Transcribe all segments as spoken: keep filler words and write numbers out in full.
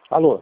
Alô?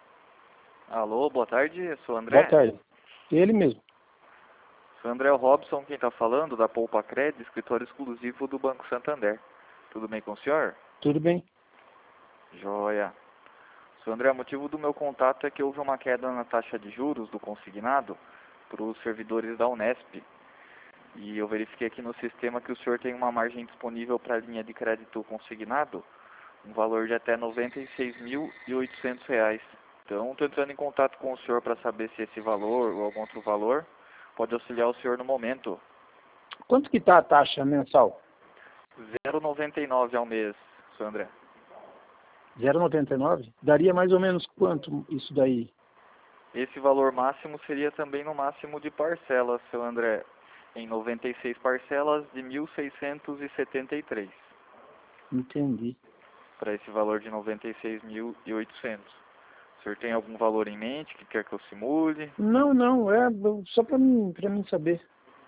Alô, boa tarde, sou o André. Boa tarde. Ele mesmo. Sou o André Robson, quem está falando, da Poupa Cred, escritório exclusivo do Banco Santander. Tudo bem com o senhor? Tudo bem? Joia. Senhor André, o motivo do meu contato é que houve uma queda na taxa de juros do consignado para os servidores da Unesp. E eu verifiquei aqui no sistema que o senhor tem uma margem disponível para a linha de crédito consignado, um valor de até noventa e seis mil e oitocentos reais. Então, estou entrando em contato com o senhor para saber se esse valor ou algum outro valor pode auxiliar o senhor no momento. Quanto que está a taxa mensal? zero vírgula noventa e nove ao mês, senhor André. zero vírgula noventa e nove? Daria mais ou menos quanto isso daí? Esse valor máximo seria também no máximo de parcelas, seu André, em noventa e seis parcelas de mil seiscentos e setenta e três. Entendi. Para esse valor de noventa e seis mil e oitocentos. O senhor tem algum valor em mente que quer que eu simule? Não, não, é só para mim, para mim saber.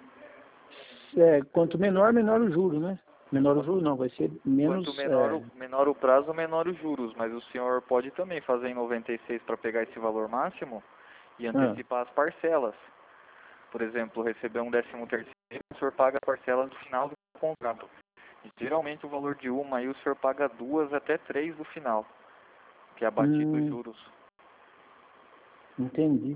É, quanto menor, menor o juro, né? Menor o juro não, vai ser menos... Quanto menor, é... o, menor o prazo, menor os juros. Mas o senhor pode também fazer em noventa e seis para pegar esse valor máximo e Ah, antecipar as parcelas. Por exemplo, receber um décimo terceiro, o senhor paga a parcela no final do contrato. E, geralmente o valor de uma, aí o senhor paga duas até três no final, que é abatido os hum, juros. entendi.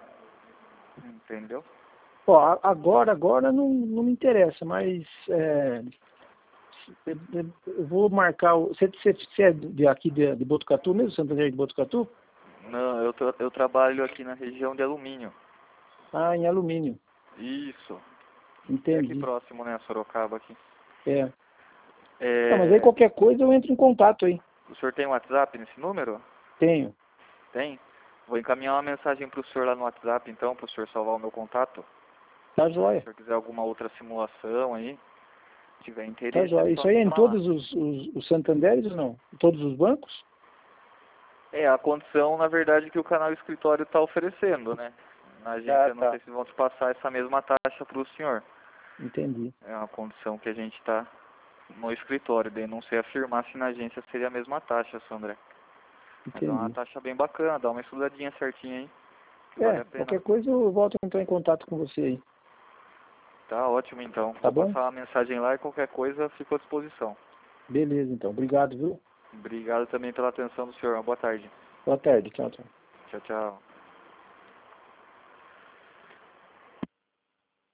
Entendeu? Ó, a- agora, agora não, não me interessa, mas é, eu, eu- eu vou marcar o... Você, você, você é de, aqui de, de Botucatu mesmo, Santander de Botucatu? Não, eu, tra- eu trabalho aqui na região de alumínio. Ah, em alumínio. Isso. É aqui Entendi. próximo, né, Sorocaba aqui. É. Não, mas aí É, qualquer coisa eu entro em contato aí. o senhor tem WhatsApp nesse número? Tenho. Tem? Vou encaminhar uma mensagem para o senhor lá no WhatsApp, então, para o senhor salvar o meu contato. Tá Se o jóia. senhor quiser alguma outra simulação aí, tiver Tá interesse, é jóia. só Isso aí me é em chamar lá. todos os, os, os Santanderes ou não? Em todos os bancos? É, a condição, na verdade, que o canal escritório está oferecendo, né? Na Ah, agência, não tá. sei se vão te passar essa mesma taxa para o senhor. Entendi. É uma condição que a gente está no escritório, daí não sei afirmar se na agência seria a mesma taxa, seu André. Mas é uma Entendi. taxa bem bacana, dá uma estudadinha certinha aí, que vale É, a pena. qualquer coisa eu volto a entrar em contato com você aí. Tá ótimo então. Tá Vou bom? passar uma mensagem lá e qualquer coisa fico à disposição. Beleza, então. Obrigado, viu? Obrigado também pela atenção do senhor. Uma boa tarde. Boa tarde. Tchau, tchau. Tchau, tchau.